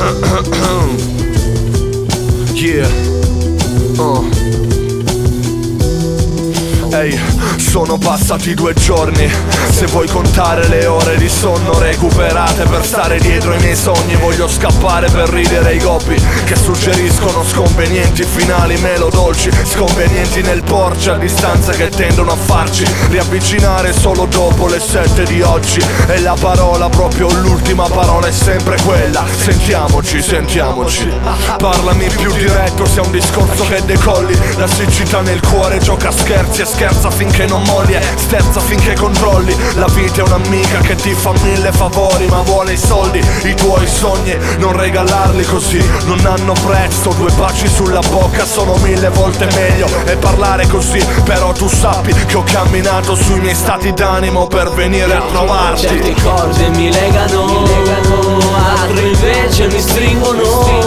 Yeah. Ehi, sono passati 2 giorni. Se vuoi contare le ore di sonno recuperate per stare dietro ai miei sogni, voglio scappare per ridere i gobbi che suggeriscono sconvenienti finali melodolci, sconvenienti nel porci a distanza che tendono a farci riavvicinare solo dopo le 7 di oggi. E la parola, proprio l'ultima parola, è sempre quella: sentiamoci, sentiamoci. Parlami più diretto, sia un discorso che decolli. La siccità nel cuore gioca a scherzi e scherza finché non molli e sterza finché controlli. La vita è un'amica che ti fa 1000 favori ma vuole i soldi. I tuoi sogni non regalarli così, non hanno prezzo. 2 baci sulla bocca sono 1000 volte meglio. E parlare così, però tu sappi che ho camminato sui miei stati d'animo per venire a trovarti. Certe corde mi legano, altre invece mi stringono.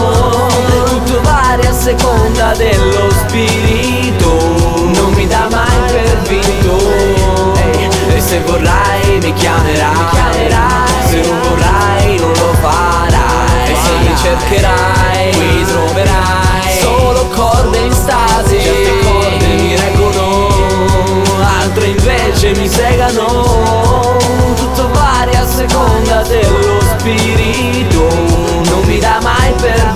Tutto varia a seconda dello spirito, non mi dà mai per vinto. E se vorrai mi chiamerai, se non vorrai non lo farai. E se mi cercherai mi troverai solo corde in stasi. Certe corde mi reggono, altre invece mi segano. Tutto varia a seconda dello spirito, non mi dà mai per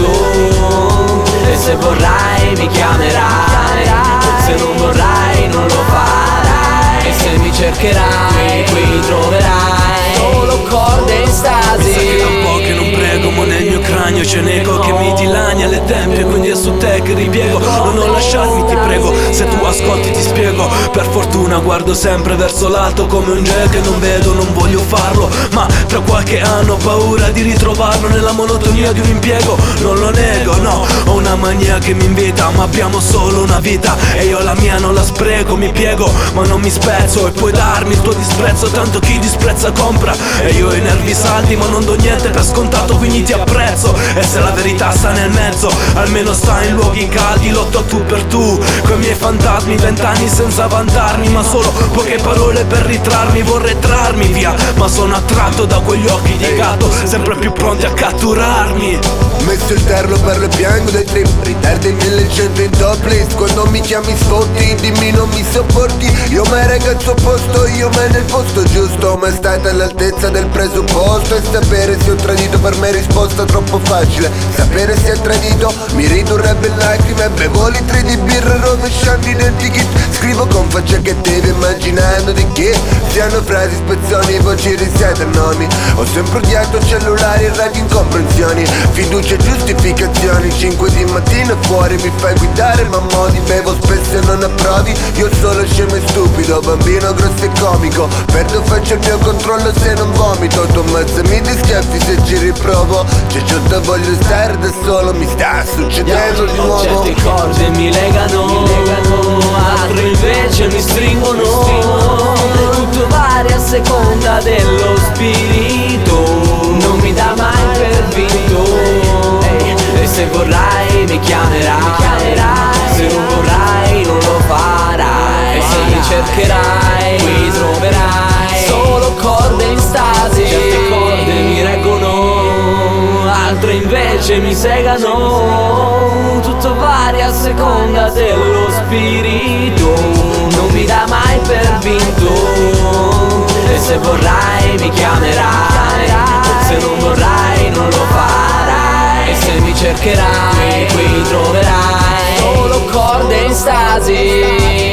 vinto. E se vorrai mi chiamerai, se non vorrai non lo farai. E se mi cercherai qui troverai solo corde in stasi. Mi sa che da un po' che non prego, ma nel mio cranio c'è un eco che mi dilania le tempie, quindi è su te che ripiego. Non lasciarmi, ti prego, se tu ascolti ti spiego. Per fortuna guardo sempre verso l'alto come un geo che non vedo, non voglio farlo, ma tra qualche anno ho paura di ritrovarlo nella monotonia di un impiego. Non lo nego, no, ho una mania che mi invita, ma abbiamo solo una vita e io la mia non la spreco. Mi piego ma non mi spezzo e puoi darmi il tuo disprezzo, tanto chi disprezza compra. E io ho i nervi saldi ma non do niente per scontato, quindi ti apprezzo. E se la verità sta nel mezzo, almeno sta in luoghi caldi. Lotto a tu per tu coi miei fantasmi, 20 anni senza vantarmi, ma solo poche parole per ritrarmi. Vorrei trarmi via, ma sono attratto da quegli occhi di gatto sempre più pronti a catturarmi. Messo il terlo per le piango dei trip, ritardi 1100 in top list. Quando mi chiami sfotti, dimmi non mi sopporti. Io me ragazzo posto, io me nel posto giusto. Ma è stata all'altezza del presupposto. E sapere se ho tradito per me è risposta troppo facile. Sapere se ho tradito mi ridurrebbe in lacrime. Bevo litri di birra rovesciando identikit. Scrivo con faccia cattiva immaginando di che siano frasi, spezzoni, voci, risate, nomi. Ho sempre odiato cellulari e radio incomprensioni, fiducia e giustificazioni. 5 di mattina fuori mi fai guidare ma modi. Bevo spesso e non approvi, io solo scemo e stupido. Bambino grosso e comico, perdo faccio il mio controllo se non vomito. Tu ammazzami di schiaffi se ci riprovo. C'è giunta voglio stare da solo, mi sta succedendo di nuovo. Certe corde mi legano, altre invece mi stringono. Tutto varia a seconda dello spirito, non mi dà mai per vinto. E se vorrai mi chiamerai, se non vorrai non lo farai. E se mi cercherai mi troverai solo corde in stasi. Certe corde mi reggono, altre invece mi segano. Tutto varia a seconda dello spirito, non mi dà mai per vinto. E se vorrai mi chiamerai, se non vorrai non lo farai. E se mi cercherai qui troverai solo corde in stasi.